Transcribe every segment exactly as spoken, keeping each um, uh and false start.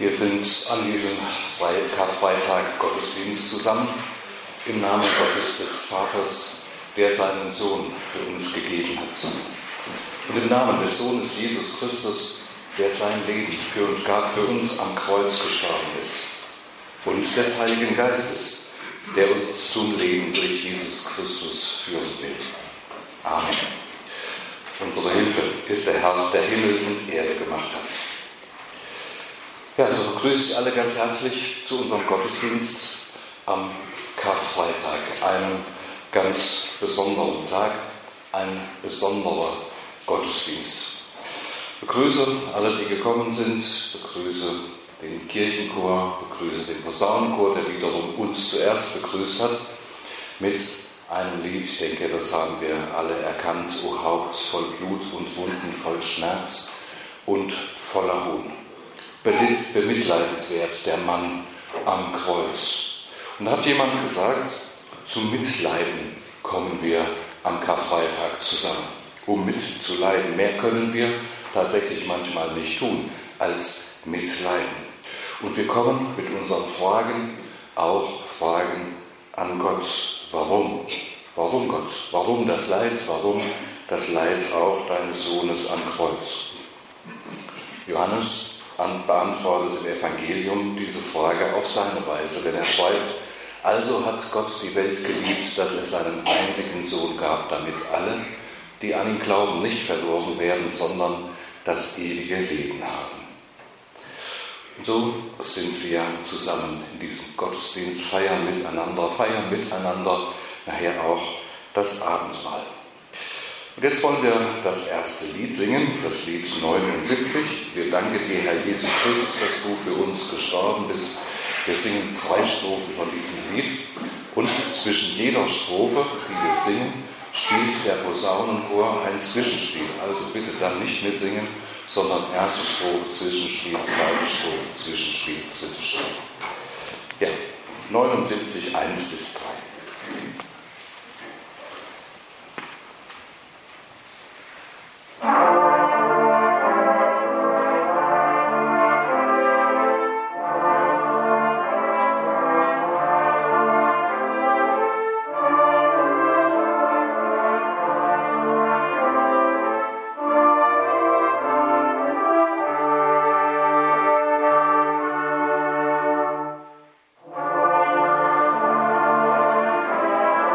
Wir sind an diesem Karfreitag Gottesdienst zusammen im Namen Gottes des Vaters, der seinen Sohn für uns gegeben hat. Und im Namen des Sohnes Jesus Christus, der sein Leben für uns gab, für uns am Kreuz gestorben ist. Und des Heiligen Geistes, der uns zum Leben durch Jesus Christus führen will. Amen. Unsere Hilfe ist der Herr, der Himmel und Erde gemacht hat. Ja, also begrüße ich alle ganz herzlich zu unserem Gottesdienst am Karfreitag, einem ganz besonderen Tag, ein besonderer Gottesdienst. Ich begrüße alle, die gekommen sind, begrüße den Kirchenchor, begrüße den Posaunenchor, der wiederum uns zuerst begrüßt hat, mit einem Lied, ich denke, das haben wir alle erkannt, O Haupt voll Blut und Wunden voll Schmerz und voller Hohn. Bemitleidenswert der Mann am Kreuz. Und da hat jemand gesagt, zum Mitleiden kommen wir am Karfreitag zusammen, um mitzuleiden. Mehr können wir tatsächlich manchmal nicht tun, als mitleiden. Und wir kommen mit unseren Fragen auch Fragen an Gott. Warum? Warum Gott? Warum das Leid? Warum das Leid auch deines Sohnes am Kreuz? Johannes beantwortet im Evangelium diese Frage auf seine Weise, wenn er schreibt: Also hat Gott die Welt geliebt, dass es seinen einzigen Sohn gab, damit alle, die an ihn glauben, nicht verloren werden, sondern das ewige Leben haben. Und so sind wir zusammen in diesem Gottesdienst, feiern miteinander, feiern miteinander nachher auch das Abendmahl. Und jetzt wollen wir das erste Lied singen, das Lied neunundsiebzig. Wir danken dir, Herr Jesus Christus, dass du für uns gestorben bist. Wir singen zwei Strophen von diesem Lied und zwischen jeder Strophe, die wir singen, spielt der Posaunenchor ein Zwischenspiel. Also bitte dann nicht mitsingen, sondern erste Strophe, Zwischenspiel, zweite Strophe, Zwischenspiel, dritte Strophe. Ja, neunundsiebzig, eins bis drei. Thank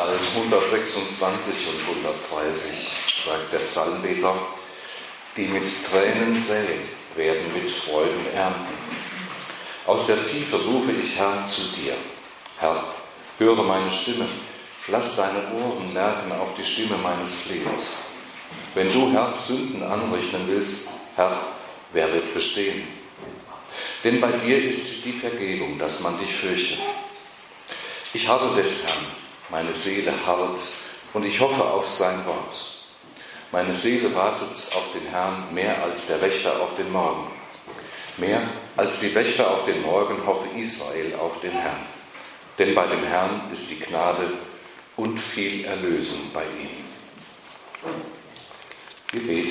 Psalm hundertsechsundzwanzig und hundertdreißig sagt der Psalmbeter: Die mit Tränen säen, werden mit Freuden ernten. Aus der Tiefe rufe ich, Herr, zu dir. Herr, höre meine Stimme, lass deine Ohren merken auf die Stimme meines Flehens. Wenn du, Herr, Sünden anrichten willst, Herr, wer wird bestehen? Denn bei dir ist die Vergebung, dass man dich fürchtet. Ich harre des Herrn, meine Seele harret, und ich hoffe auf sein Wort. Meine Seele wartet auf den Herrn mehr als der Wächter auf den Morgen. Mehr als die Wächter auf den Morgen hoffe Israel auf den Herrn. Denn bei dem Herrn ist die Gnade und viel Erlösung bei ihm. Gebet.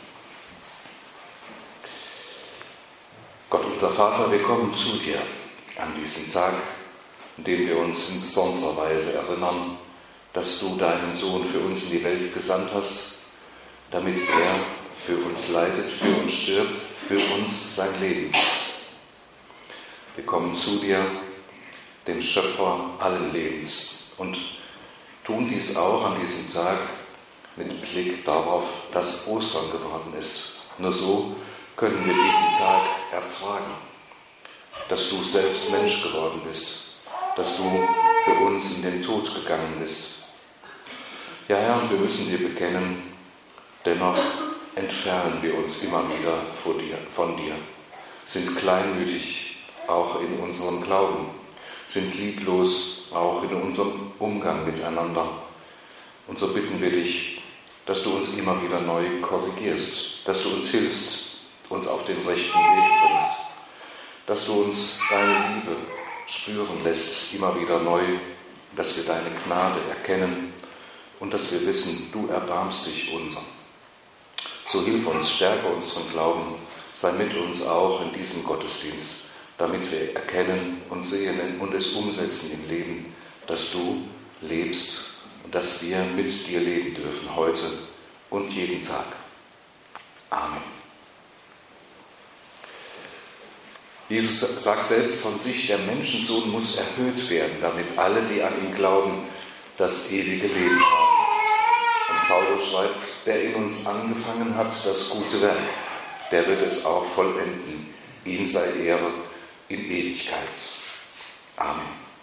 Gott, unser Vater, wir kommen zu dir an diesem Tag, in dem wir uns in besonderer Weise erinnern, dass du deinen Sohn für uns in die Welt gesandt hast, damit er für uns leidet, für uns stirbt, für uns sein Leben gibt. Wir kommen zu dir, dem Schöpfer allen Lebens, und tun dies auch an diesem Tag mit Blick darauf, dass Ostern geworden ist. Nur so können wir diesen Tag ertragen, dass du selbst Mensch geworden bist, dass du für uns in den Tod gegangen bist. Ja, Herr, und wir müssen dir bekennen, dennoch entfernen wir uns immer wieder vor dir, von dir, sind kleinmütig auch in unserem Glauben, sind lieblos auch in unserem Umgang miteinander. Und so bitten wir dich, dass du uns immer wieder neu korrigierst, dass du uns hilfst, uns auf den rechten Weg bringst, dass du uns deine Liebe spüren lässt, immer wieder neu, dass wir deine Gnade erkennen und dass wir wissen, du erbarmst dich unser. So hilf uns, stärke unseren Glauben, sei mit uns auch in diesem Gottesdienst, damit wir erkennen und sehen und es umsetzen im Leben, dass du lebst und dass wir mit dir leben dürfen, heute und jeden Tag. Amen. Jesus sagt selbst von sich, der Menschensohn muss erhöht werden, damit alle, die an ihn glauben, das ewige Leben haben. Und Paulus schreibt, der in uns angefangen hat, das gute Werk, der wird es auch vollenden. Ihm sei Ehre in Ewigkeit. Amen.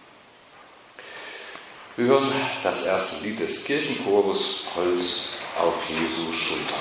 Wir hören das erste Lied des Kirchenchores, Holz auf Jesu Schulter.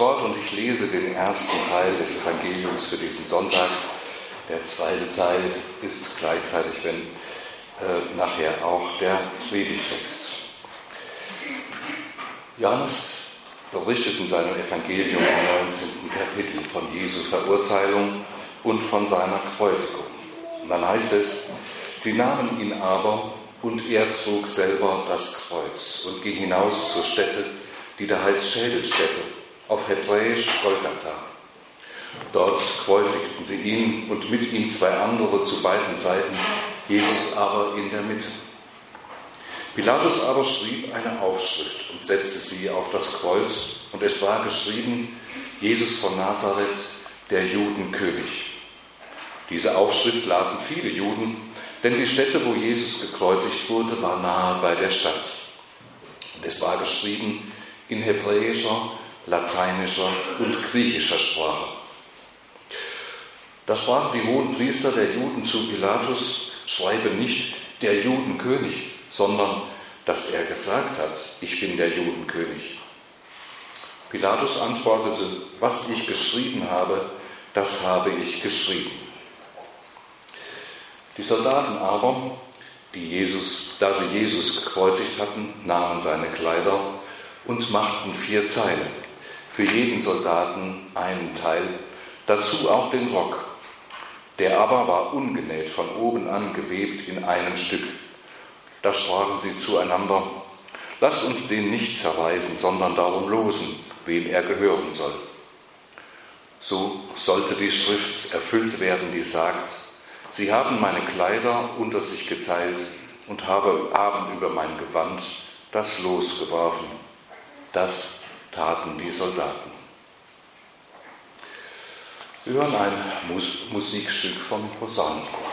Wort und ich lese den ersten Teil des Evangeliums für diesen Sonntag. Der zweite Teil ist gleichzeitig, wenn äh, nachher auch der Predigtext. Johannes berichtet in seinem Evangelium im neunzehnten Kapitel von Jesu Verurteilung und von seiner Kreuzigung. Und dann heißt es, sie nahmen ihn aber und er trug selber das Kreuz und ging hinaus zur Stätte, die da heißt Schädelstätte, auf Hebräisch Golgatha. Dort kreuzigten sie ihn und mit ihm zwei andere zu beiden Seiten, Jesus aber in der Mitte. Pilatus aber schrieb eine Aufschrift und setzte sie auf das Kreuz, und es war geschrieben, Jesus von Nazareth, der Judenkönig. Diese Aufschrift lasen viele Juden, denn die Stätte, wo Jesus gekreuzigt wurde, war nahe bei der Stadt. Und es war geschrieben in hebräischer, lateinischer und griechischer Sprache. Da sprachen die hohen Priester der Juden zu Pilatus, schreibe nicht der Judenkönig, sondern dass er gesagt hat, ich bin der Judenkönig. Pilatus antwortete, was ich geschrieben habe, das habe ich geschrieben. Die Soldaten aber, die Jesus, da sie Jesus gekreuzigt hatten, nahmen seine Kleider und machten vier Teile, für jeden Soldaten einen Teil, dazu auch den Rock. Der aber war ungenäht, von oben an gewebt in einem Stück. Da sprachen sie zueinander, lasst uns den nicht zerreißen, sondern darum losen, wem er gehören soll. So sollte die Schrift erfüllt werden, die sagt, sie haben meine Kleider unter sich geteilt und haben über mein Gewand das Los geworfen. Das taten die Soldaten. Wir hören ein Mus- Musikstück vom Posaunenchor.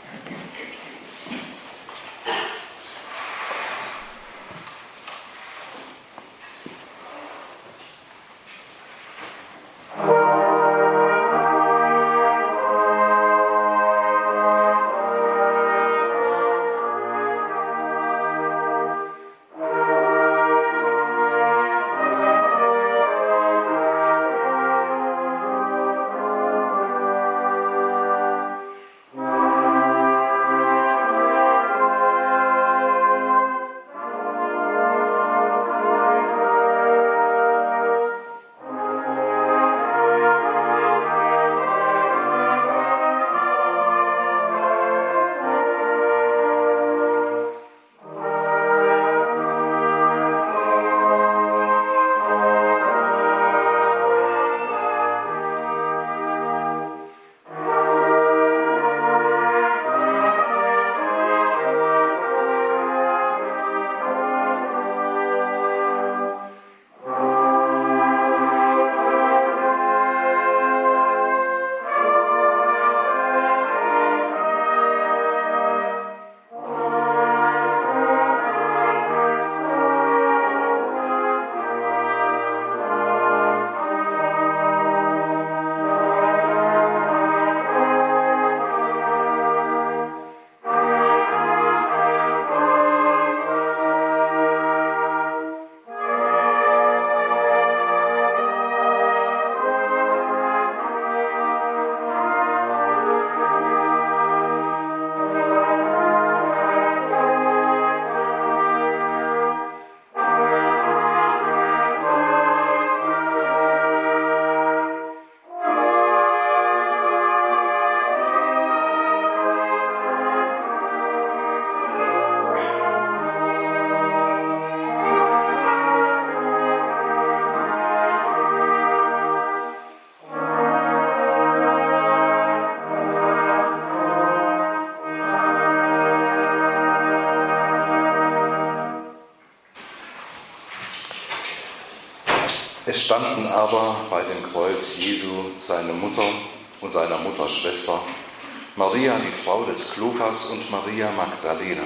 Es standen aber bei dem Kreuz Jesu seine Mutter und seiner Mutter Schwester, Maria, die Frau des Klopas, und Maria Magdalena.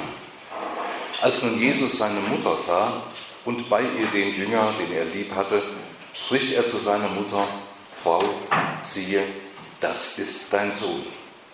Als nun Jesus seine Mutter sah und bei ihr den Jünger, den er lieb hatte, spricht er zu seiner Mutter: Frau, siehe, das ist dein Sohn.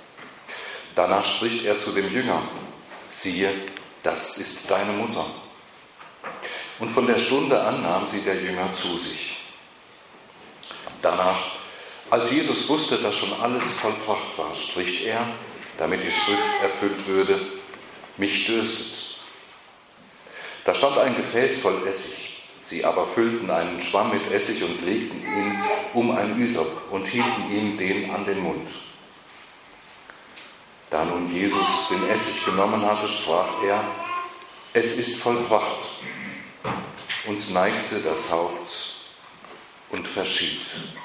Danach spricht er zu dem Jünger: Siehe, das ist deine Mutter. Und von der Stunde an nahm sie der Jünger zu sich. Danach, als Jesus wusste, dass schon alles vollbracht war, spricht er, damit die Schrift erfüllt würde: Mich dürstet. Da stand ein Gefäß voll Essig. Sie aber füllten einen Schwamm mit Essig und legten ihn um ein Ysop und hielten ihm den an den Mund. Da nun Jesus den Essig genommen hatte, sprach er: Es ist vollbracht, und neigte das Haupt und verschied.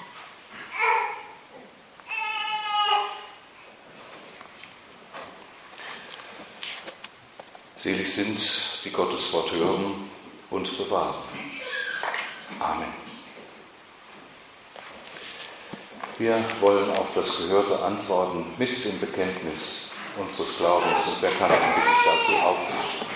Selig sind, die Gottes Wort hören und bewahren. Amen. Wir wollen auf das Gehörte antworten mit dem Bekenntnis unseres Glaubens. Und wer kann, dann bitte ich dazu aufzustehen.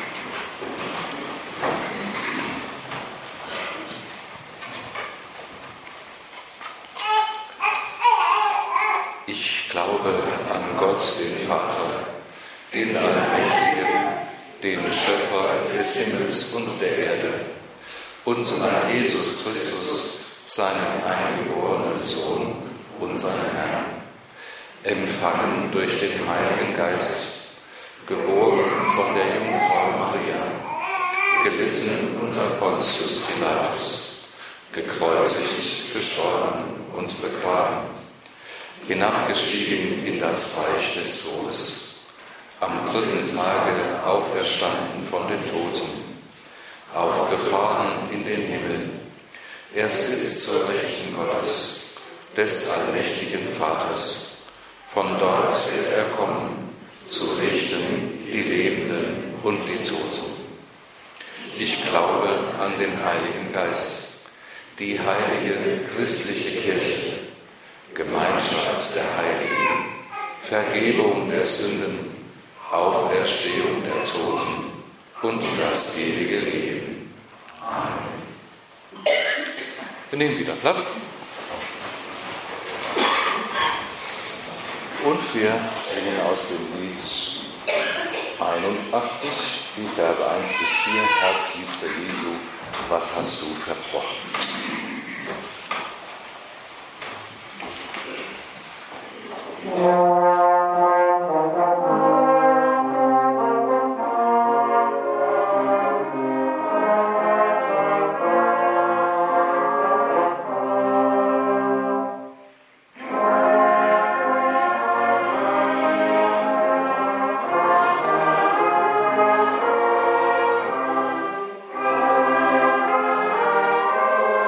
Ich glaube an Gott, den Vater, den Allmächtigen, den Schöpfer des Himmels und der Erde, und an Jesus Christus, seinen eingeborenen Sohn, unseren Herrn, empfangen durch den Heiligen Geist, geboren von der Jungfrau Maria, gelitten unter Pontius Pilatus, gekreuzigt, gestorben und begraben, hinabgestiegen in das Reich des Todes, am dritten Tage auferstanden von den Toten, aufgefahren in den Himmel. Er sitzt zur Rechten Gottes, des allmächtigen Vaters. Von dort wird er kommen, zu richten die Lebenden und die Toten. Ich glaube an den Heiligen Geist, die heilige christliche Kirche, Gemeinschaft der Heiligen, Vergebung der Sünden, Auferstehung der Toten und das ewige Leben. Amen. Wir nehmen wieder Platz. Und wir singen aus dem Lied einundachtzig, die Verse eins bis vier, Herzliebster Jesu, was hast du verbrochen? Thank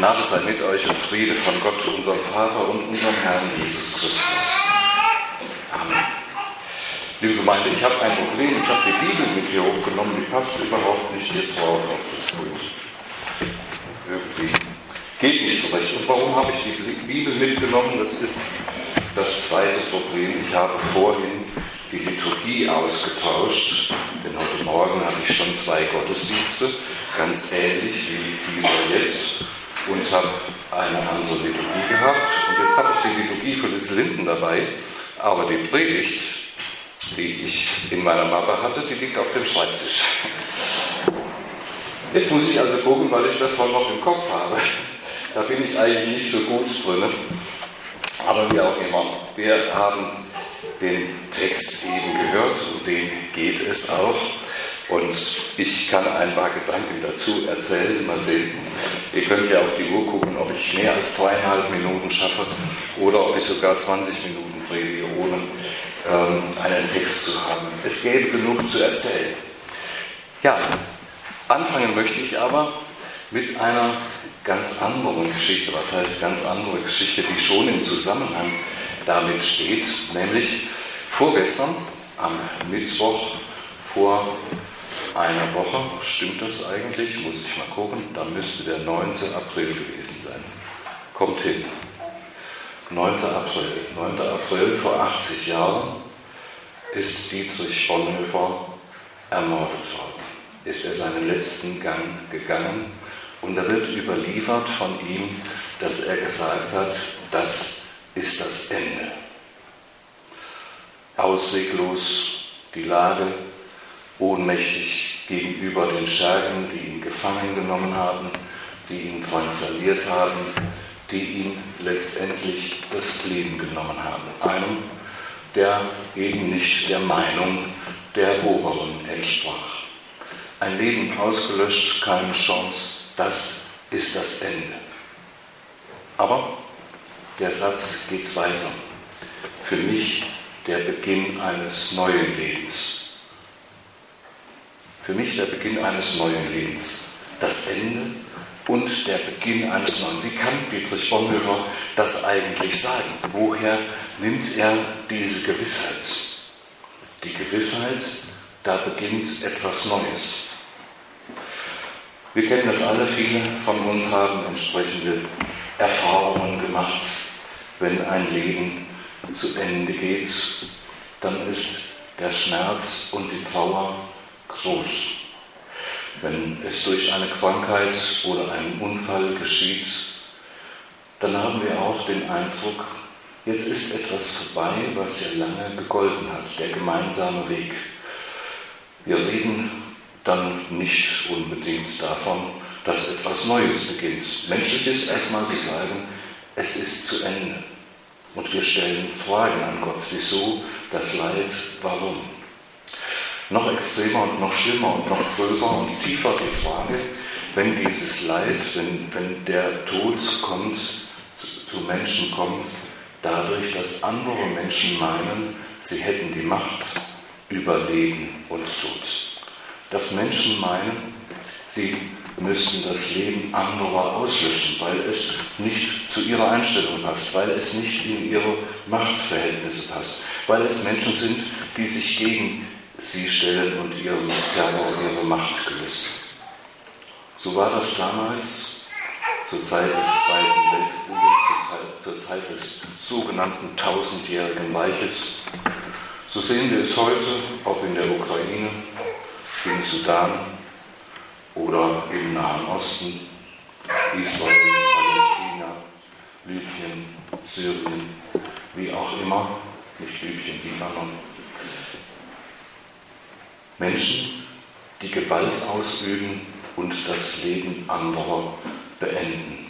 Gnade sei mit euch und Friede von Gott, unserem Vater und unserem Herrn Jesus Christus. Amen. Liebe Gemeinde, ich habe ein Problem. Ich habe die Bibel mit hier hochgenommen, die passt überhaupt nicht hier drauf auf das Pult. Irgendwie geht nicht so recht. Und warum habe ich die Bibel mitgenommen? Das ist das zweite Problem. Ich habe vorhin die Liturgie ausgetauscht, denn heute Morgen hatte ich schon zwei Gottesdienste, ganz ähnlich wie dieser jetzt, und habe eine andere Liturgie gehabt. Und jetzt habe ich die Liturgie für Litz Linden dabei, aber die Predigt, die ich in meiner Mappe hatte, die liegt auf dem Schreibtisch. Jetzt muss ich also gucken, was ich davon noch im Kopf habe. Da bin ich eigentlich nicht so gut drin. Aber wie auch immer, wir haben den Text eben gehört, um den geht es auch. Und ich kann ein paar Gedanken dazu erzählen. Mal sehen, ihr könnt ja auf die Uhr gucken, ob ich mehr als dreieinhalb Minuten schaffe oder ob ich sogar zwanzig Minuten predige, ohne ähm, einen Text zu haben. Es gäbe genug zu erzählen. Ja, anfangen möchte ich aber mit einer ganz anderen Geschichte. Was heißt ganz andere Geschichte, die schon im Zusammenhang damit steht, nämlich vorgestern, am Mittwoch vor einer Woche, stimmt das eigentlich? Muss ich mal gucken, da müsste der neunte April gewesen sein. Kommt hin. neunter April. neunter April vor achtzig Jahren ist Dietrich Bonhoeffer ermordet worden. Ist er seinen letzten Gang gegangen und da wird überliefert von ihm, dass er gesagt hat, das ist das Ende. Ausweglos die Lage, ohnmächtig gegenüber den Schergen, die ihn gefangen genommen haben, die ihn drangsaliert haben, die ihm letztendlich das Leben genommen haben. Einem, der eben nicht der Meinung der Oberen entsprach. Ein Leben ausgelöscht, keine Chance, das ist das Ende. Aber der Satz geht weiter. Für mich der Beginn eines neuen Lebens. Für mich der Beginn eines neuen Lebens. Das Ende und der Beginn eines neuen. Wie kann Dietrich Bonhoeffer das eigentlich sagen? Woher nimmt er diese Gewissheit? Die Gewissheit, da beginnt etwas Neues. Wir kennen das alle, viele von uns haben entsprechende Erfahrungen gemacht. Wenn ein Leben zu Ende geht, dann ist der Schmerz und die Trauer groß. Wenn es durch eine Krankheit oder einen Unfall geschieht, dann haben wir auch den Eindruck, jetzt ist etwas vorbei, was ja lange gegolten hat, der gemeinsame Weg. Wir reden dann nicht unbedingt davon, dass etwas Neues beginnt. Menschlich ist erstmal zu sagen, es ist zu Ende. Und wir stellen Fragen an Gott, wieso, das Leid, warum. Noch extremer und noch schlimmer und noch größer und tiefer die Frage, wenn dieses Leid, wenn, wenn der Tod kommt, zu, zu Menschen kommt, dadurch, dass andere Menschen meinen, sie hätten die Macht über Leben und Tod. Dass Menschen meinen, sie müssten das Leben anderer auslöschen, weil es nicht zu ihrer Einstellung passt, weil es nicht in ihre Machtverhältnisse passt, weil es Menschen sind, die sich gegen sie stellen und ihren Terror und ihre Macht gelöst. So war das damals zur Zeit des Zweiten Weltkrieges, zur Zeit des sogenannten tausendjährigen Reiches. So sehen wir es heute, ob in der Ukraine, im Sudan oder im Nahen Osten, Israel, Palästina, Libyen, Syrien, wie auch immer, nicht Libyen, Libanon. Menschen, die Gewalt ausüben und das Leben anderer beenden.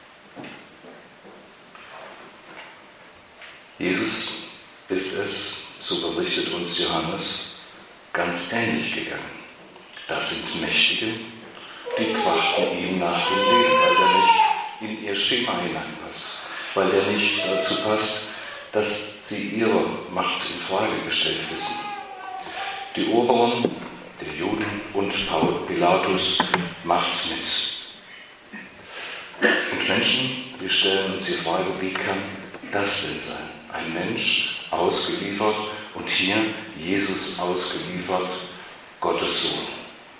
Jesus ist es, so berichtet uns Johannes, ganz ähnlich gegangen. Das sind Mächtige, die trachten ihm nach dem Leben, weil er nicht in ihr Schema hineinpasst, weil er nicht dazu passt, dass sie ihre Macht in Frage gestellt wissen. Die Oberen, der Juden und Pilatus macht mit. Und Menschen, die stellen uns die Frage, wie kann das denn sein? Ein Mensch ausgeliefert und hier Jesus ausgeliefert, Gottes Sohn.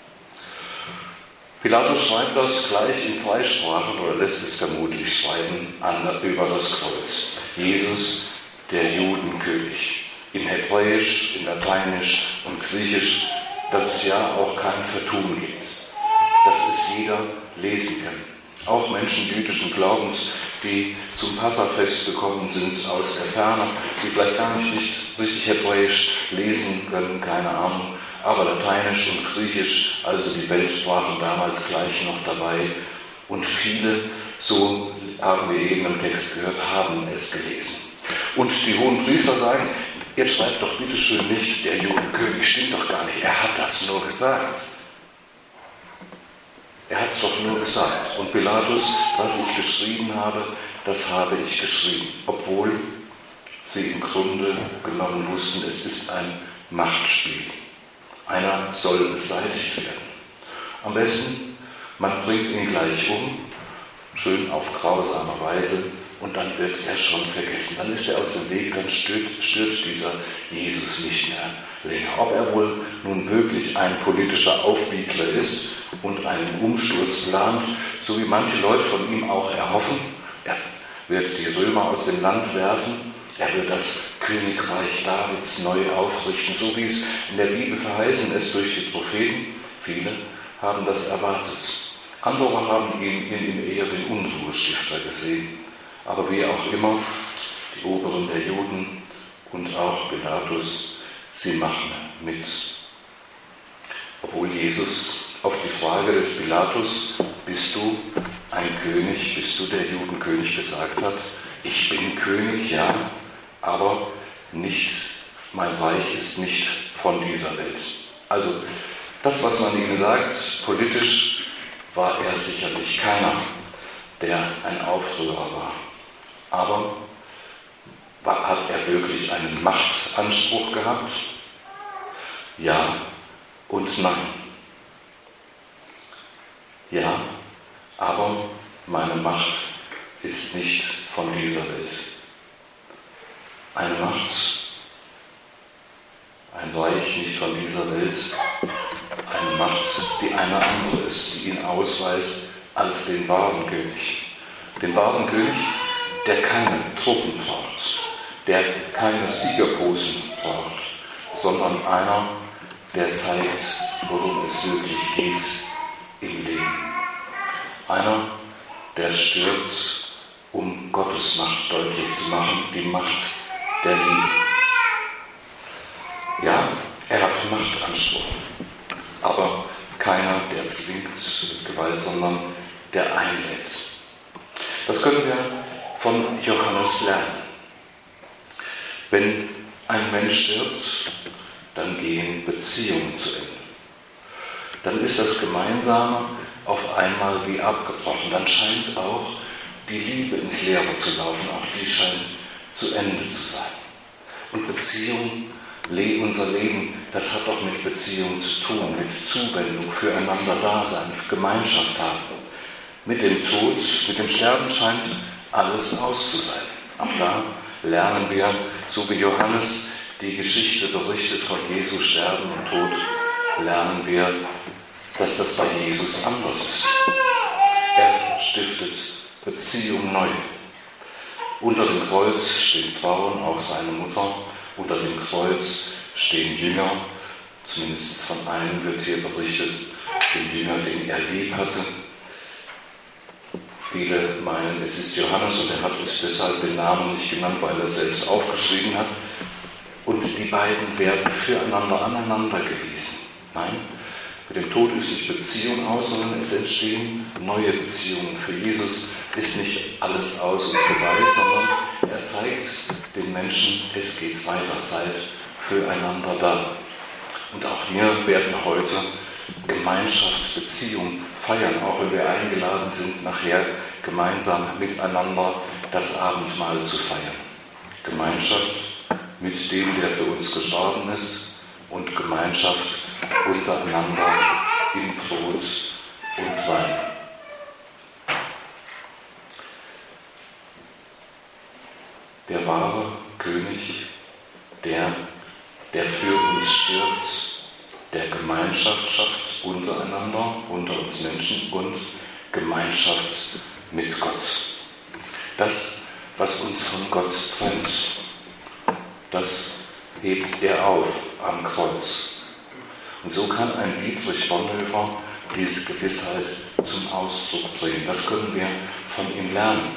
Pilatus schreibt das gleich in drei Sprachen oder lässt es vermutlich schreiben an, über das Kreuz. Jesus, der Judenkönig. In Hebräisch, in Lateinisch und Griechisch, dass es ja auch kein Vertun gibt. Dass es jeder lesen kann. Auch Menschen jüdischen Glaubens, die zum Passafest gekommen sind aus der Ferne, die vielleicht gar nicht, nicht richtig Hebräisch lesen können, keine Ahnung, aber Lateinisch und Griechisch, also die Weltsprachen damals gleich noch dabei. Und viele, so haben wir eben im Text gehört, haben es gelesen. Und die hohen Priester sagen, jetzt schreibt doch bitte schön nicht, der Judenkönig stimmt doch gar nicht, er hat das nur gesagt. Er hat es doch nur gesagt. Und Pilatus, was ich geschrieben habe, das habe ich geschrieben. Obwohl sie im Grunde genommen wussten, es ist ein Machtspiel. Einer soll beseitigt werden. Am besten, man bringt ihn gleich um, schön auf grausame Weise, und dann wird er schon vergessen. Dann ist er aus dem Weg, dann stört, stört dieser Jesus nicht mehr länger. Ob er wohl nun wirklich ein politischer Aufwiegler ist und einen Umsturz plant, so wie manche Leute von ihm auch erhoffen, er wird die Römer aus dem Land werfen, er wird das Königreich Davids neu aufrichten, so wie es in der Bibel verheißen ist durch die Propheten. Viele haben das erwartet. Andere haben ihn in ihm eher den Unruhestifter gesehen. Aber wie auch immer, die Oberen der Juden und auch Pilatus, sie machen mit. Obwohl Jesus auf die Frage des Pilatus, bist du ein König, bist du der Judenkönig, gesagt hat, ich bin König, ja, aber nicht, mein Reich ist nicht von dieser Welt. Also das, was man ihm sagt, politisch war er sicherlich keiner, der ein Aufrührer war. Aber hat er wirklich einen Machtanspruch gehabt? Ja und nein. Ja, aber meine Macht ist nicht von dieser Welt. Eine Macht, ein Reich nicht von dieser Welt, eine Macht, die eine andere ist, die ihn ausweist als den wahren König. Den wahren König, der keine Truppen braucht, der keine Siegerposen braucht, sondern einer, der zeigt, worum es wirklich geht im Leben. Einer, der stirbt, um Gottes Macht deutlich zu machen, die Macht der Liebe. Ja, er hat Machtanspruch, aber keiner, der zwingt mit Gewalt, sondern der einlädt. Das können wir von Johannes lernen. Wenn ein Mensch stirbt, dann gehen Beziehungen zu Ende. Dann ist das Gemeinsame auf einmal wie abgebrochen. Dann scheint auch die Liebe ins Leere zu laufen. Auch die scheint zu Ende zu sein. Und Beziehung, unser Leben, das hat doch mit Beziehung zu tun, mit Zuwendung, füreinander da sein, Gemeinschaft haben. Mit dem Tod, mit dem Sterben scheint alles aus zu sein. Auch da lernen wir, so wie Johannes die Geschichte berichtet von Jesu Sterben und Tod, lernen wir, dass das bei Jesus anders ist. Er stiftet Beziehung neu. Unter dem Kreuz stehen Frauen, auch seine Mutter. Unter dem Kreuz stehen Jünger. Zumindest von einem wird hier berichtet, den Jünger, den er lieb hatte. Viele meinen, es ist Johannes und er hat uns deshalb den Namen nicht genannt, weil er es selbst aufgeschrieben hat. Und die beiden werden füreinander aneinander gewiesen. Nein, mit dem Tod ist nicht Beziehung aus, sondern es entstehen neue Beziehungen. Für Jesus ist nicht alles aus und vorbei, sondern er zeigt den Menschen, es geht weiter, seid füreinander da. Und auch wir werden heute Gemeinschaft, Beziehung feiern, auch wenn wir eingeladen sind, nachher gemeinsam miteinander das Abendmahl zu feiern. Gemeinschaft mit dem, der für uns gestorben ist, und Gemeinschaft untereinander in Brot und Wein. der, der für uns stirbt, der Gemeinschaft schafft untereinander, unter uns Menschen und Gemeinschaft mit Gott. Das, was uns von Gott trennt, das hebt er auf am Kreuz. Und so kann ein Dietrich Bonhoeffer diese Gewissheit zum Ausdruck bringen. Das können wir von ihm lernen.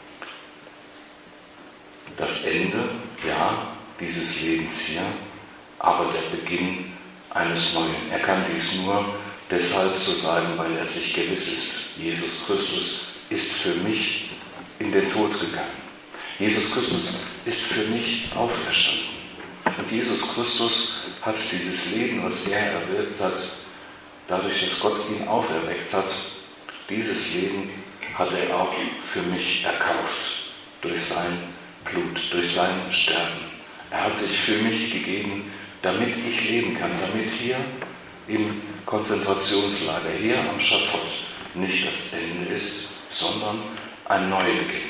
Das Ende, ja, dieses Lebens hier, aber der Beginn eines Neuen. Er kann dies nur deshalb so sagen, weil er sich gewiss ist. Jesus Christus ist für mich in den Tod gegangen. Jesus Christus ist für mich auferstanden. Und Jesus Christus hat dieses Leben, was er erwirkt hat, dadurch, dass Gott ihn auferweckt hat, dieses Leben hat er auch für mich erkauft, durch sein Blut, durch sein Sterben. Er hat sich für mich gegeben, damit ich leben kann, damit hier im Konzentrationslager, hier am Schafott, nicht das Ende ist, sondern ein Neubeginn.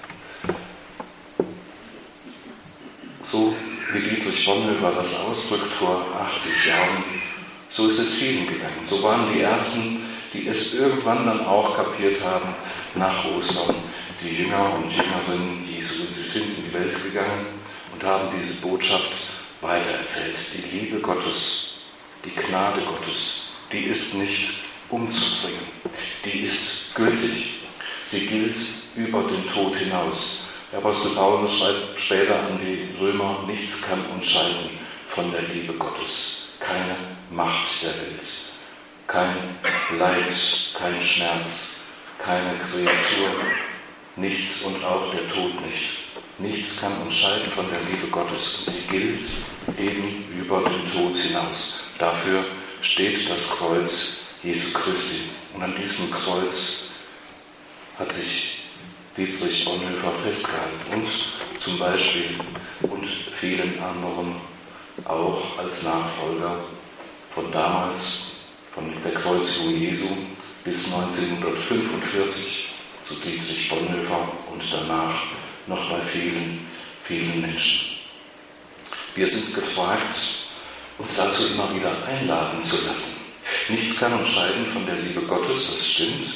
So wie Dietrich Bonhoeffer das ausdrückt vor achtzig Jahren, so ist es vielen gegangen. So waren die Ersten, die es irgendwann dann auch kapiert haben, nach Ostern, die Jünger und Jüngerinnen Jesu. Sie sind in die Welt gegangen und haben diese Botschaft weitererzählt. Die Liebe Gottes, die Gnade Gottes, die ist nicht umzubringen. Die ist gültig. Sie gilt über den Tod hinaus. Der Apostel Paulus schreibt später an die Römer, nichts kann uns scheiden von der Liebe Gottes. Keine Macht der Welt, kein Leid, kein Schmerz, keine Kreatur, nichts und auch der Tod nicht. Nichts kann uns scheiden von der Liebe Gottes und sie gilt eben über den Tod hinaus. Dafür steht das Kreuz Jesu Christi. Und an diesem Kreuz hat sich Dietrich Bonhoeffer festgehalten und zum Beispiel und vielen anderen auch als Nachfolger von damals, von der Kreuzigung Jesu bis neunzehnhundertfünfundvierzig zu Dietrich Bonhoeffer und danach noch bei vielen, vielen Menschen. Wir sind gefragt, uns dazu immer wieder einladen zu lassen. Nichts kann uns scheiden von der Liebe Gottes, das stimmt,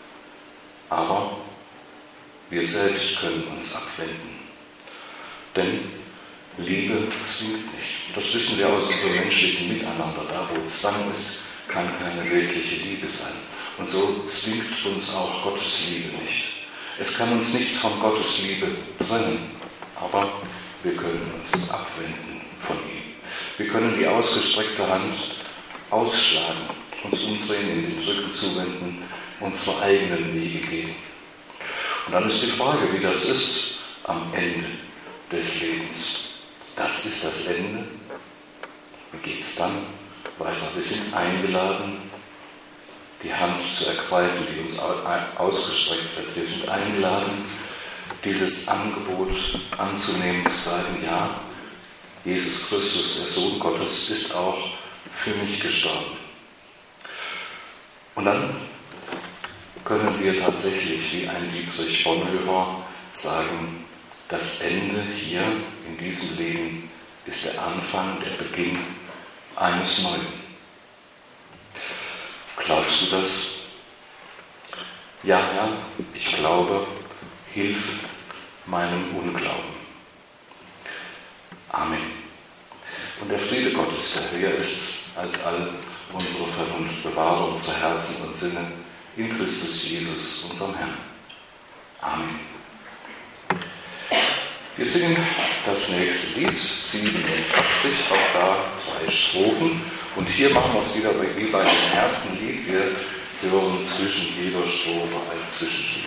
aber wir selbst können uns abwenden. Denn Liebe zwingt nicht. Das wissen wir aus unserem menschlichen Miteinander. Da, wo Zwang ist, kann keine wirkliche Liebe sein. Und so zwingt uns auch Gottes Liebe nicht. Es kann uns nichts von Gottes Liebe trennen, aber wir können uns abwenden von ihm. Wir können die ausgestreckte Hand ausschlagen, uns umdrehen, in den Rücken zuwenden, unsere eigenen Wege gehen. Und dann ist die Frage, wie das ist am Ende des Lebens. Das ist das Ende. Wie geht es dann weiter? Wir sind eingeladen, die Hand zu ergreifen, die uns ausgestreckt wird. Wir sind eingeladen, dieses Angebot anzunehmen, zu sagen, ja, Jesus Christus, der Sohn Gottes, ist auch für mich gestorben. Und dann können wir tatsächlich wie ein Dietrich Bonhoeffer sagen, das Ende hier in diesem Leben ist der Anfang, der Beginn eines Neuen. Glaubst du das? Ja, Herr, ich glaube, hilf meinem Unglauben. Amen. Und der Friede Gottes, der höher ist als all unsere Vernunft, bewahre unsere Herzen und Sinne in Christus Jesus, unserem Herrn. Amen. Wir singen das nächste Lied, siebenundachtzig, auch da drei Strophen. Und hier machen wir es wieder wie bei dem ersten Lied. Wir hören zwischen jeder Strophe ein Zwischenspiel.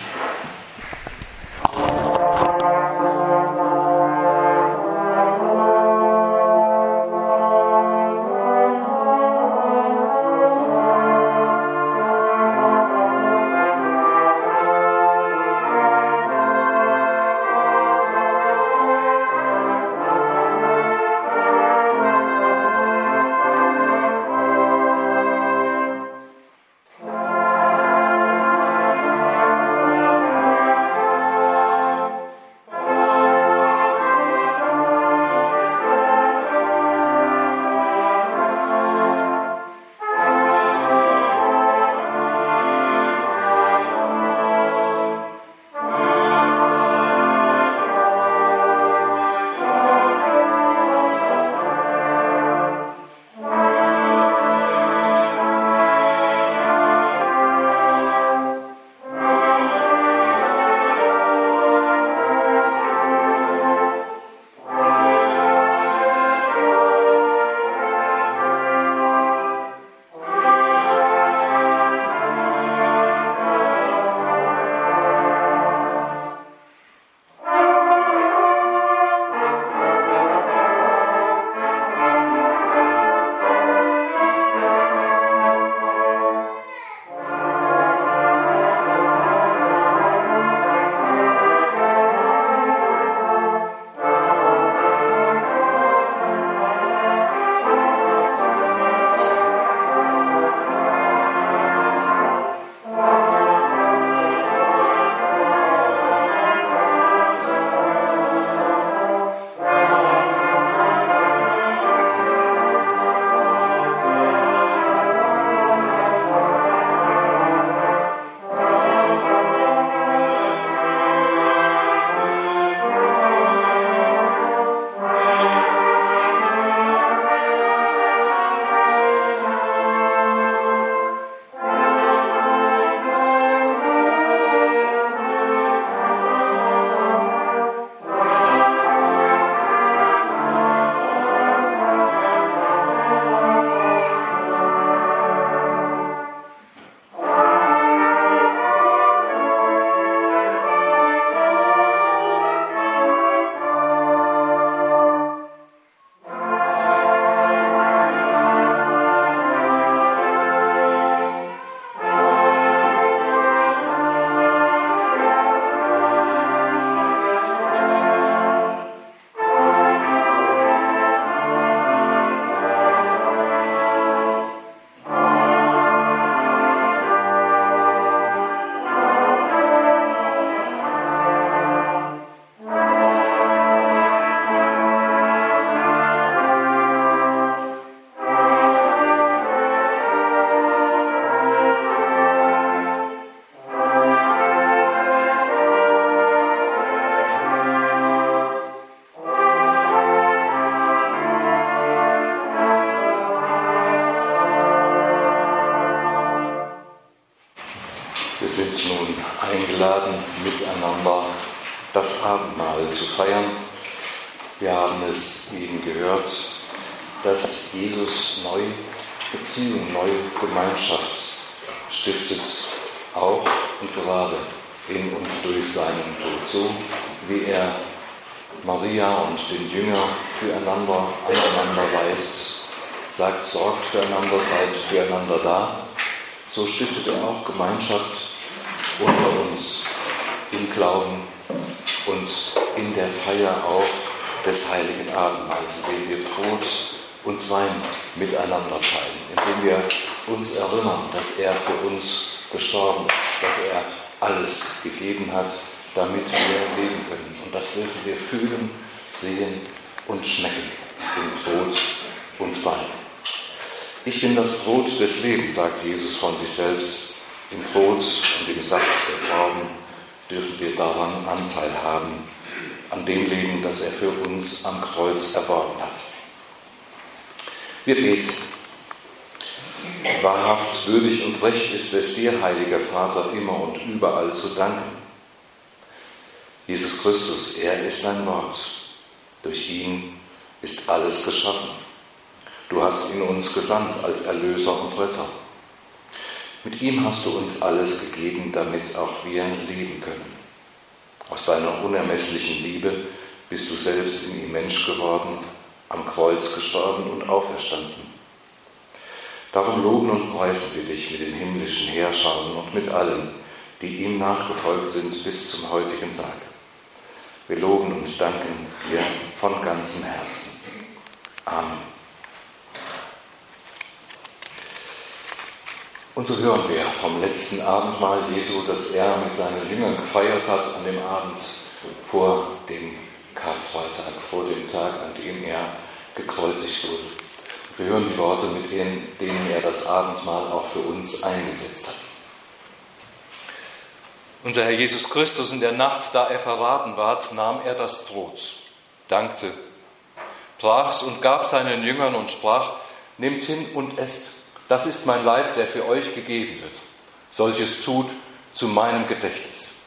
Thank sind nun eingeladen, miteinander das Abendmahl zu feiern. Wir haben es eben gehört, dass Jesus neu Beziehung, neue Gemeinschaft stiftet, auch und gerade in und durch seinen Tod. So wie er Maria und den Jünger füreinander, aneinander weist, sagt, sorgt füreinander, seid füreinander da. So stiftet er auch Gemeinschaft unter uns im Glauben und in der Feier auch des heiligen Abendmahls, indem wir Brot und Wein miteinander teilen, indem wir uns erinnern, dass er für uns gestorben ist, dass er alles gegeben hat, damit wir leben können. Und das dürfen wir fühlen, sehen und schmecken in Brot und Wein. Ich bin das Brot des Lebens, sagt Jesus von sich selbst. Im Brot und im Saft der Trauben dürfen wir daran Anteil haben, an dem Leben, das er für uns am Kreuz erworben hat. Wir beten. Wahrhaft, würdig und recht ist es dir, heiliger Vater, immer und überall zu danken. Jesus Christus, er ist ein Wort. Durch ihn ist alles geschaffen. Du hast ihn uns gesandt als Erlöser und Retter. Mit ihm hast du uns alles gegeben, damit auch wir leben können. Aus deiner unermesslichen Liebe bist du selbst in ihm Mensch geworden, am Kreuz gestorben und auferstanden. Darum loben und preisen wir dich mit den himmlischen Heerscharen und mit allen, die ihm nachgefolgt sind bis zum heutigen Tag. Wir loben und danken dir von ganzem Herzen. Amen. Und so hören wir vom letzten Abendmahl Jesu, das er mit seinen Jüngern gefeiert hat, an dem Abend vor dem Karfreitag, vor dem Tag, an dem er gekreuzigt wurde. Wir hören die Worte, mit denen er das Abendmahl auch für uns eingesetzt hat. Unser Herr Jesus Christus, in der Nacht, da er verraten ward, nahm er das Brot, dankte, brach's und gab seinen Jüngern und sprach: Nehmt hin und esst. Das ist mein Leib, der für euch gegeben wird. Solches tut zu meinem Gedächtnis.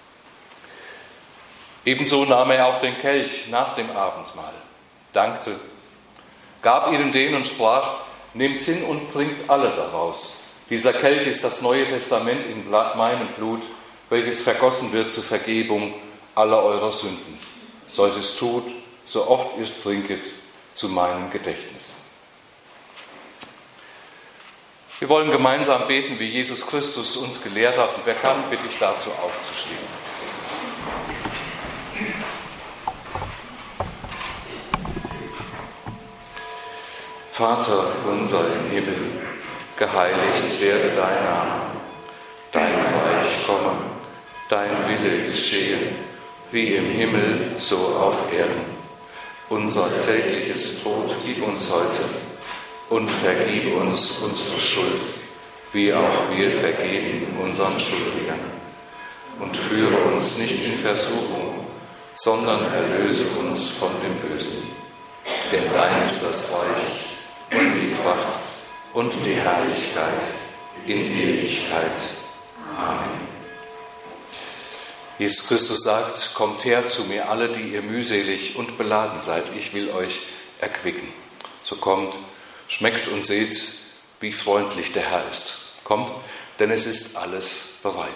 Ebenso nahm er auch den Kelch nach dem Abendmahl, dankte, gab ihnen den und sprach: Nehmt hin und trinkt alle daraus. Dieser Kelch ist das Neue Testament in meinem Blut, welches vergossen wird zur Vergebung aller eurer Sünden. Solches tut, so oft ihr es trinket, zu meinem Gedächtnis. Wir wollen gemeinsam beten, wie Jesus Christus uns gelehrt hat. Und wer kann, bitte ich dazu aufzustehen. Vater unser im Himmel, geheiligt werde dein Name. Dein Reich komme, dein Wille geschehe, wie im Himmel, so auf Erden. Unser tägliches Brot gib uns heute und vergib uns unsere Schuld, wie auch wir vergeben unseren Schuldigern. Und führe uns nicht in Versuchung, sondern erlöse uns von dem Bösen. Denn dein ist das Reich und die Kraft und die Herrlichkeit in Ewigkeit. Amen. Jesus Christus sagt: Kommt her zu mir alle, die ihr mühselig und beladen seid, ich will euch erquicken. So kommt, schmeckt und seht, wie freundlich der Herr ist. Kommt, denn es ist alles bereit.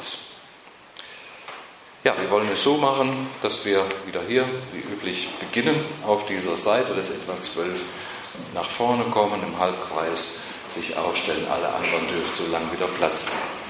Ja, wir wollen es so machen, dass wir wieder hier, wie üblich, beginnen, auf dieser Seite des etwa zwölf nach vorne kommen, im Halbkreis sich aufstellen. Alle anderen dürfen so lange wieder Platz nehmen.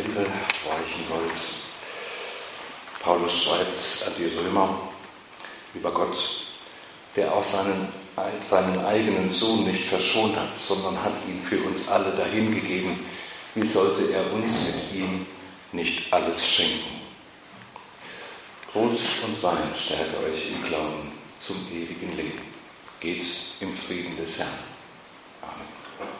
Ende reichen wollt. Paulus schreibt an die Römer über Gott, der auch seinen, seinen eigenen Sohn nicht verschont hat, sondern hat ihn für uns alle dahingegeben. Wie sollte er uns mit ihm nicht alles schenken? Brot und Wein stärke euch im Glauben zum ewigen Leben. Geht im Frieden des Herrn. Amen.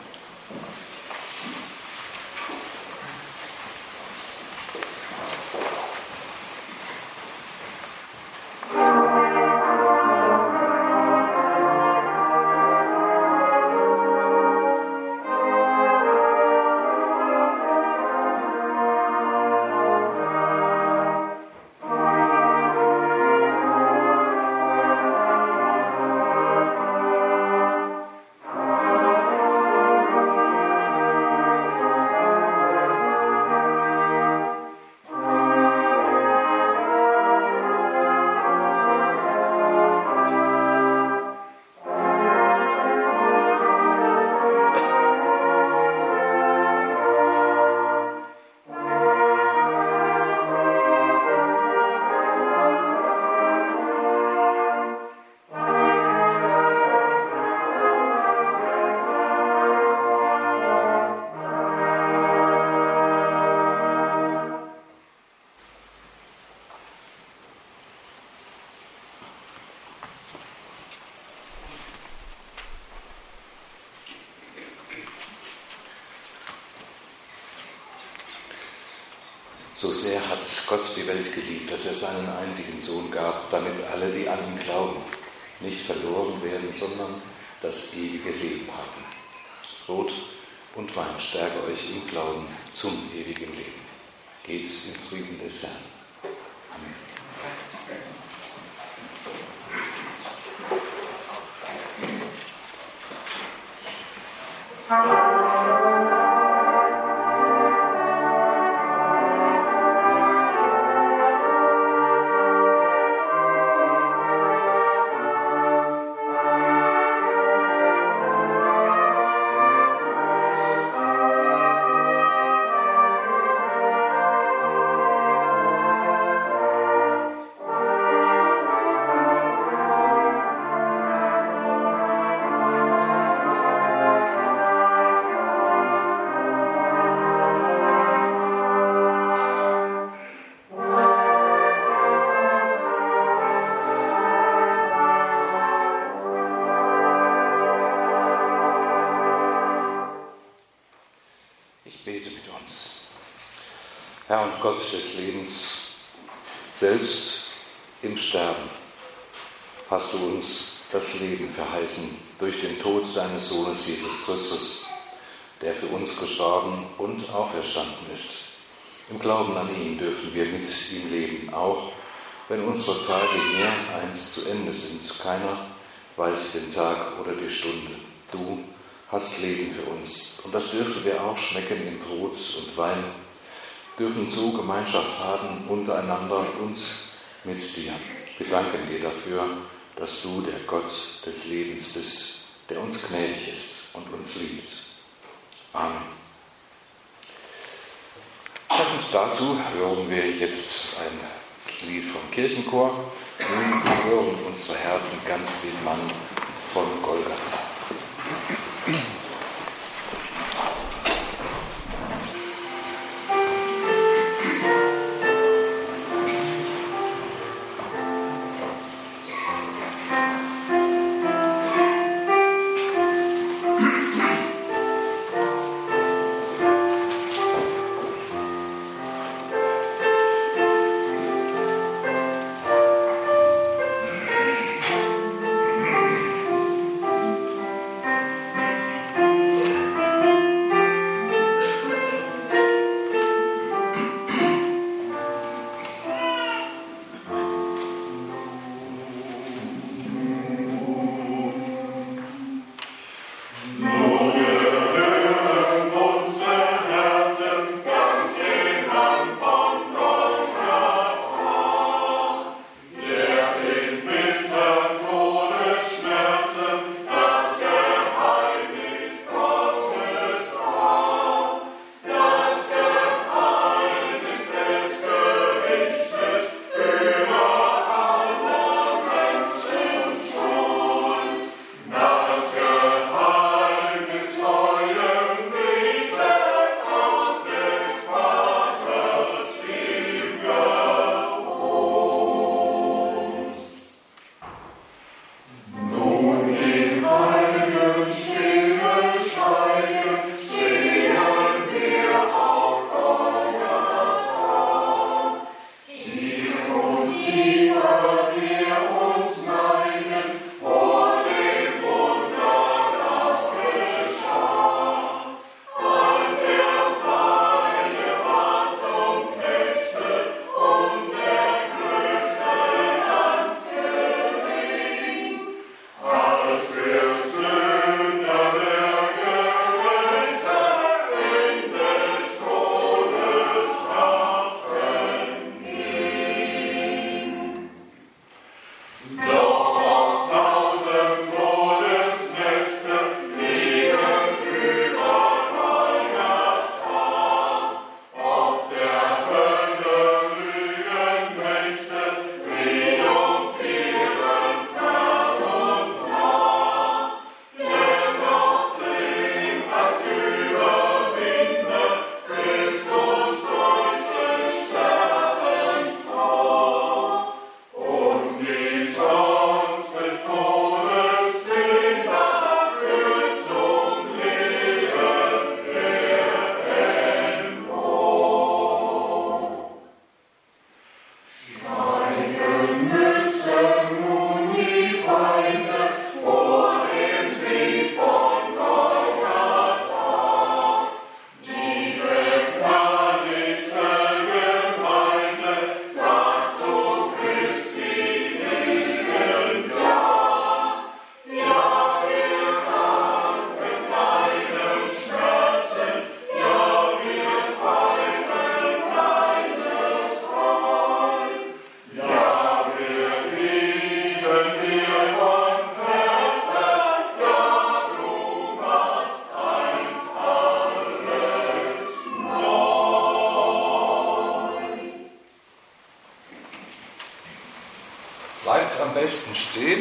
So sehr hat Gott die Welt geliebt, dass er seinen einzigen Sohn gab, damit alle, die an ihn glauben, nicht verloren werden, sondern das ewige Leben haben. Brot und Wein stärke euch im Glauben zum ewigen Leben. Geht's im Frieden des Herrn. Amen. Herr und Gott des Lebens, selbst im Sterben hast du uns das Leben verheißen durch den Tod deines Sohnes Jesus Christus, der für uns gestorben und auferstanden ist. Im Glauben an ihn dürfen wir mit ihm leben, auch wenn unsere Tage hier einst zu Ende sind. Keiner weiß den Tag oder die Stunde. Du hast Leben für uns, und das dürfen wir auch schmecken in Brot und Wein, dürfen so Gemeinschaft haben untereinander und mit dir. Wir danken dir dafür, dass du der Gott des Lebens bist, der uns gnädig ist und uns liebt. Amen. Passend dazu hören wir jetzt ein Lied vom Kirchenchor. Nun hören unsere Herzen ganz den Mann von Golgatha. Bleibt am besten stehen.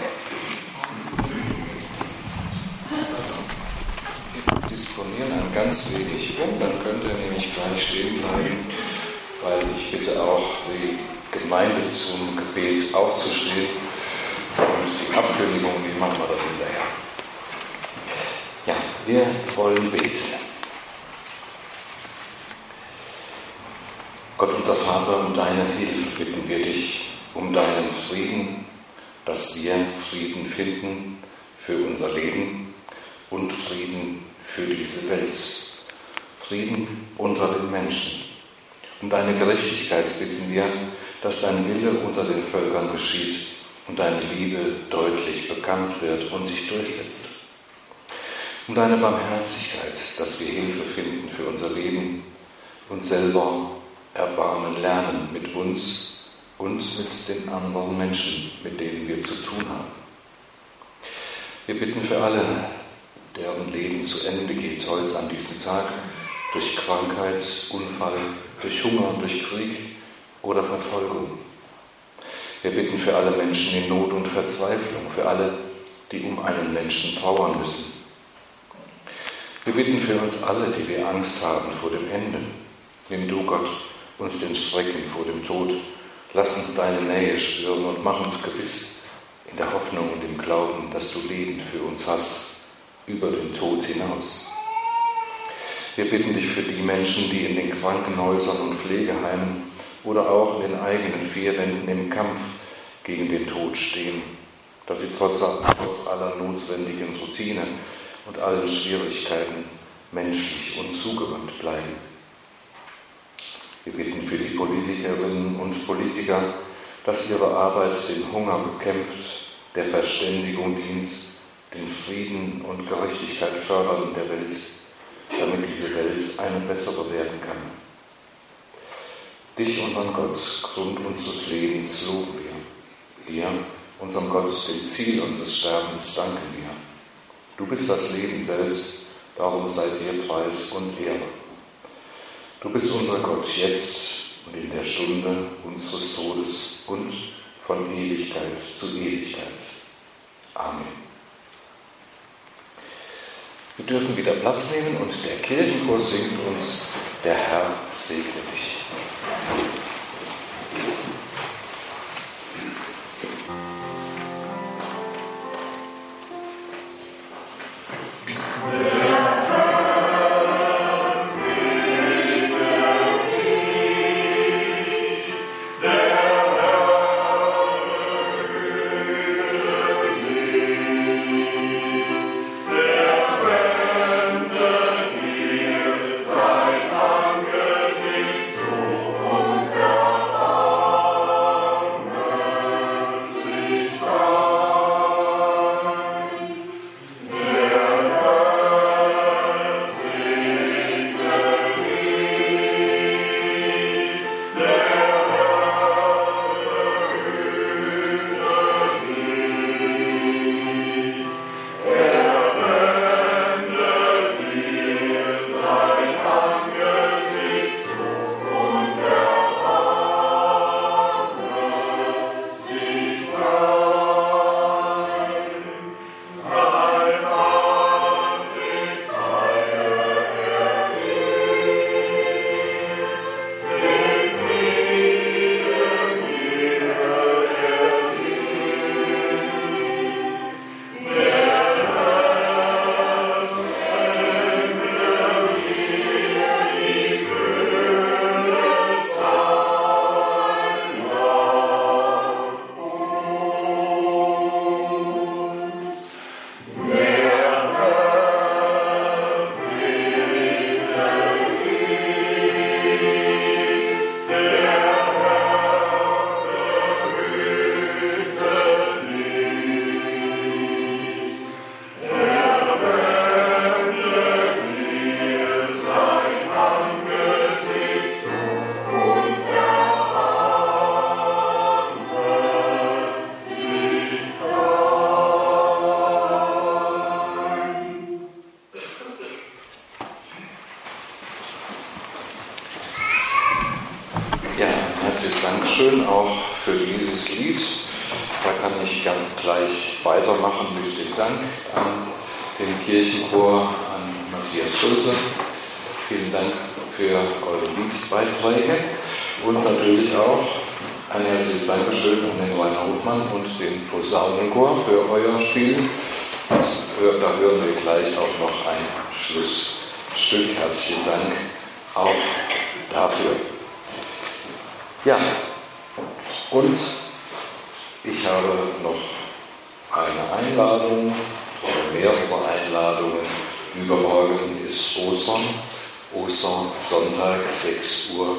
Wir disponieren ein ganz wenig um, dann könnt ihr nämlich gleich stehen bleiben, weil ich bitte auch die Gemeinde zum Gebet aufzustehen und die Abkündigung, die machen wir dann hinterher. Ja, wir wollen beten. Gott, unser Vater, um deine Hilfe bitten wir dich, um deinen Frieden, dass wir Frieden finden für unser Leben und Frieden für diese Welt. Frieden unter den Menschen. Um deine Gerechtigkeit bitten wir, dass dein Wille unter den Völkern geschieht und deine Liebe deutlich bekannt wird und sich durchsetzt. Um deine Barmherzigkeit, dass wir Hilfe finden für unser Leben und selber Erbarmen lernen mit uns und mit den anderen Menschen, mit denen wir zu tun haben. Wir bitten für alle, deren Leben zu Ende geht heute an diesem Tag, durch Krankheit, Unfall, durch Hunger, durch Krieg oder Verfolgung. Wir bitten für alle Menschen in Not und Verzweiflung, für alle, die um einen Menschen trauern müssen. Wir bitten für uns alle, die wir Angst haben vor dem Ende. Nimm du, Gott, uns den Schrecken vor dem Tod. Lass uns deine Nähe spüren und mach uns gewiss in der Hoffnung und im Glauben, dass du Leben für uns hast, über den Tod hinaus. Wir bitten dich für die Menschen, die in den Krankenhäusern und Pflegeheimen oder auch in den eigenen vier Wänden im Kampf gegen den Tod stehen, dass sie trotz, trotz aller notwendigen Routinen und allen Schwierigkeiten menschlich und zugewandt bleiben. Wir bitten für die Politikerinnen und Politiker, dass ihre Arbeit den Hunger bekämpft, der Verständigung dient, den Frieden und Gerechtigkeit fördern in der Welt, damit diese Welt eine bessere werden kann. Dich, unseren Gott, Grund unseres Lebens, loben wir. Dir, unserem Gott, dem Ziel unseres Sterbens, danken wir. Du bist das Leben selbst, darum sei dir Preis und Ehre. Du bist unser Gott jetzt und in der Stunde unseres Todes und von Ewigkeit zu Ewigkeit. Amen. Wir dürfen wieder Platz nehmen und der Kirchenchor singt uns: Der Herr segne dich. Dankeschön auch für dieses Lied. da kann ich ganz gleich weitermachen mit dem Dank an den Kirchenchor, an Matthias Schulze. Vielen Dank für eure Dienstbeiträge und natürlich auch ein herzliches Dankeschön an den Rainer Hofmann und den Posaunenchor für euer Spiel. Das, da hören wir gleich auch noch ein Schlussstück. Herzlichen Dank auch dafür. Ja, und ich habe noch eine Einladung oder mehrere Einladungen. Übermorgen ist Ostern, Ostersonntag, sechs Uhr,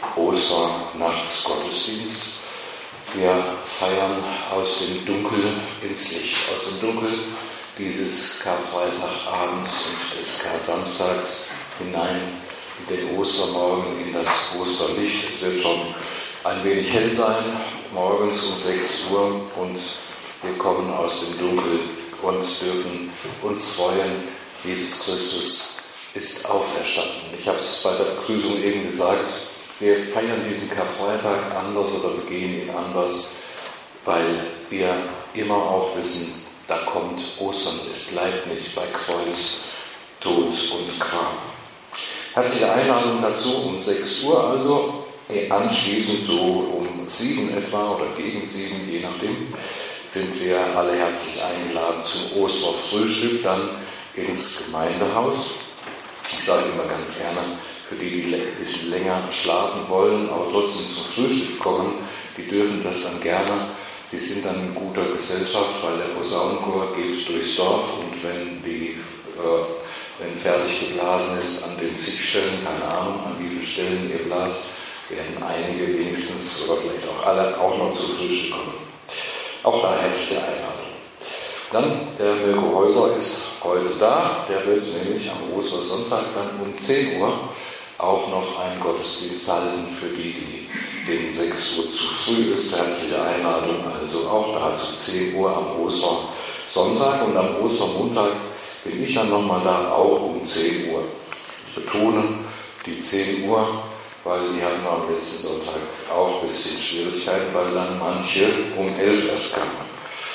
Osternachtsgottesdienst. Wir feiern aus dem Dunkel ins Licht, aus dem Dunkel dieses Karfreitagabends und des Kar-Samstags hinein in den Ostermorgen, in das Osterlicht. Es wird schon ein wenig hell sein, morgens um sechs Uhr, und wir kommen aus dem Dunkel und dürfen uns freuen, Jesus Christus ist auferstanden. Ich habe es bei der Begrüßung eben gesagt, wir feiern diesen Karfreitag anders oder begehen ihn anders, weil wir immer auch wissen, da kommt Ostern, es bleibt nicht bei Kreuz, Tod und Grab. Herzliche Einladung dazu um sechs Uhr, also anschließend so um sieben etwa oder gegen sieben, je nachdem, sind wir alle herzlich eingeladen zum Osterfrühstück, dann ins Gemeindehaus. Ich sage immer ganz gerne, für die, die ein bisschen länger schlafen wollen, aber trotzdem zum Frühstück kommen, die dürfen das dann gerne. Die sind dann in guter Gesellschaft, weil der Posaunenchor geht durchs Dorf, und wenn, die, äh, wenn fertig geblasen ist an den zig Stellen, keine Ahnung, an wie viele Stellen ihr blast, werden einige wenigstens oder vielleicht auch alle auch noch zu Frühstück kommen. Auch da herzliche Einladung. Dann, der Mirko Häuser ist heute da, der wird nämlich am Ostersonntag dann um zehn Uhr auch noch einen Gottesdienst halten für die, die denen sechs Uhr zu früh ist. Herzliche Einladung, also auch da zu zehn Uhr am Ostersonntag, und am Ostermontag bin ich dann nochmal da, auch um zehn Uhr. Ich betone die zehn Uhr, weil die hatten wir am letzten Sonntag auch ein bisschen Schwierigkeiten, weil dann manche um elf erst kamen.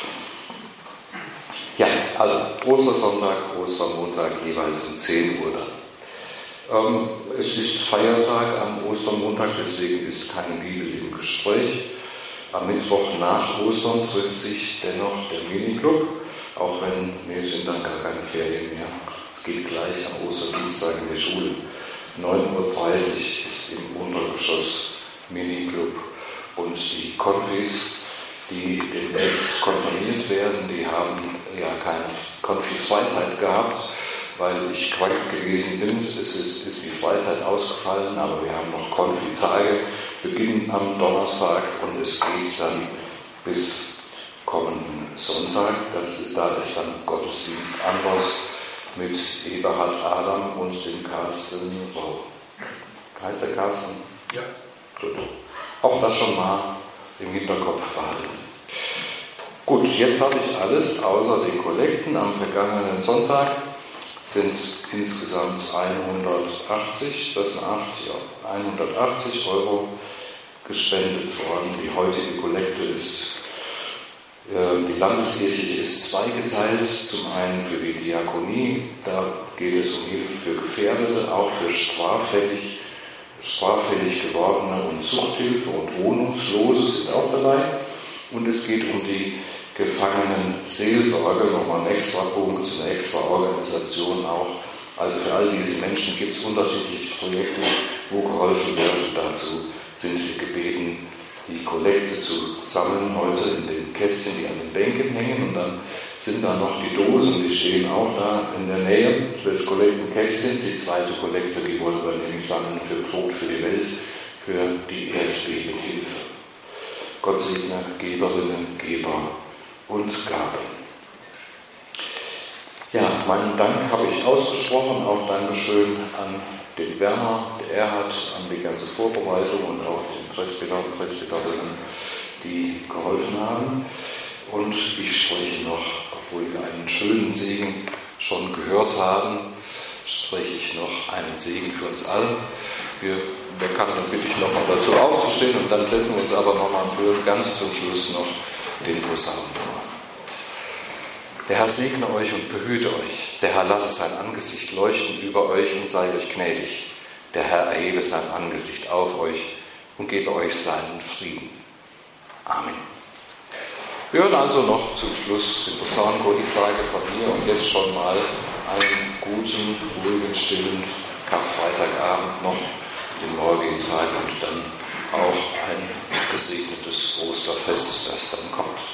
Ja, also Ostersonntag, Ostermontag jeweils um zehn Uhr dann. Ähm, es ist Feiertag am Ostermontag, deswegen ist keine Bibel im Gespräch. Am Mittwoch nach Ostern trifft sich dennoch der Miniclub, auch wenn wir sind dann gar keine Ferien mehr. Es geht gleich am Osterdienstag in der Schule. neun Uhr dreißig ist im Untergeschoss Miniclub, und die Konfis, die demnächst konfirmiert werden, die haben ja keine Konfi-Freizeit gehabt, weil ich krank gewesen bin. Es ist, ist die Freizeit ausgefallen, aber wir haben noch Konfi-Tage, beginnen am Donnerstag, und es geht dann bis kommenden Sonntag. Das ist, da ist dann Gottesdienst anders mit Eberhard Adam und dem Carsten Rau. Heißt der Carsten? Ja. Gut. Auch das schon mal im Hinterkopf behalten. Gut, jetzt habe ich alles außer den Kollekten. Am vergangenen Sonntag sind insgesamt hundertachtzig, das sind acht, ja, hundertachtzig Euro gespendet worden. Die heutige Kollekte ist, äh, die Landeskirche ist zweigeteilt. Zum einen für die Diakonie, da geht es um Hilfe für Gefährdete, auch für straffällig, straffällig gewordene und Suchthilfe und Wohnungslose sind auch dabei. Und es geht um die Gefangenenseelsorge, nochmal ein extra Punkt, eine extra Organisation auch. Also für all diese Menschen gibt es unterschiedliche Projekte, wo geholfen wird. Dazu sind wir gebeten, die Kollekte zu sammeln, heute in den Kästchen, die an den Bänken hängen. Und dann sind da noch die Dosen, die stehen auch da in der Nähe des Kollektenkästchens. Die zweite Kollekte, die wollen wir nämlich sammeln für Brot für die Welt, für die Erdbebenhilfe. Gott segne Geberinnen, Geber und Gaben. Ja, meinen Dank habe ich ausgesprochen, auch Dankeschön an den Werner, der Erhard, an die ganze Vorbereitung und auch den Presbyter und Presbyterinnen, die geholfen haben. Und ich spreche noch, obwohl wir einen schönen Segen schon gehört haben, spreche ich noch einen Segen für uns alle. Wir, wer kann, dann bitte ich nochmal dazu aufzustehen, und dann setzen wir uns aber nochmal für ganz zum Schluss noch den Posaunenchor. Der Herr segne euch und behüte euch. Der Herr lasse sein Angesicht leuchten über euch und sei euch gnädig. Der Herr erhebe sein Angesicht auf euch und gebe euch seinen Frieden. Amen. Wir hören also noch zum Schluss den Posaunenchor. Ich sage von mir und jetzt schon mal einen guten, ruhigen, stillen Karfreitagabend noch, den morgigen Tag und dann auch ein gesegnetes Osterfest, das dann kommt.